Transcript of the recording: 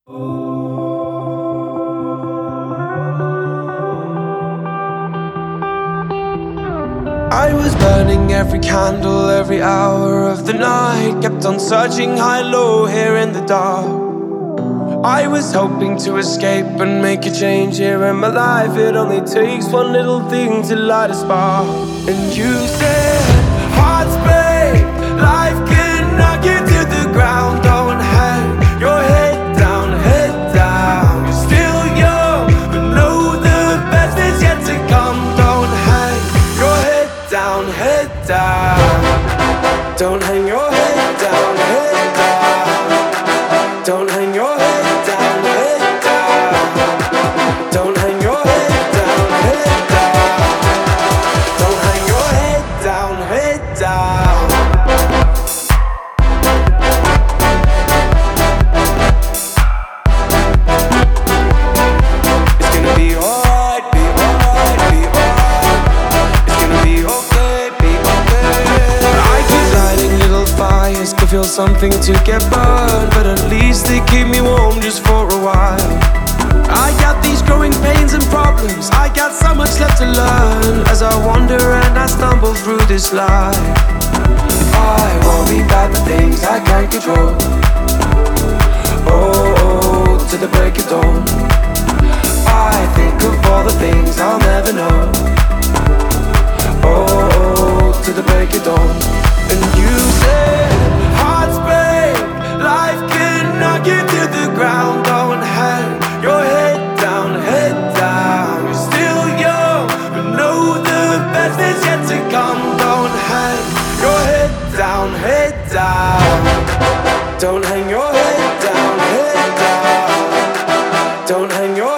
I was burning every candle, every hour of the night. Kept on searching high-low here in the dark. I was hoping to escape and make a change here in my life. It only takes one little thing to light a spark. And you said, hearts break, life can knock you to the ground. Don't hang your head down, head down. You're still young, but know the best is yet to come. Don't hang your head down, head down. Don't hang your head down, head down. Don't hang your head down, head down. Don't hang your head down, head down. Don't hang your head down, head down. It's gonna be alright, be alright, be alright. It's gonna be okay, be okay. I keep lighting little fires to feel something to get burned, but at least they keep me warm just for a while. I got these growing pains and problems, I got so much left to learn as I wander and I stumble through this life. I worry about the things I can't control. Oh, to the break of dawn. I think of all the things I'll never know. Oh, to the break of dawn. And you said, hearts break, life can knock you to the ground. Don't hang your head down, head down. You're still young, but know the best is yet to come. Don't hang your head down, head down. Don't hang your head down, head down. Don't hang your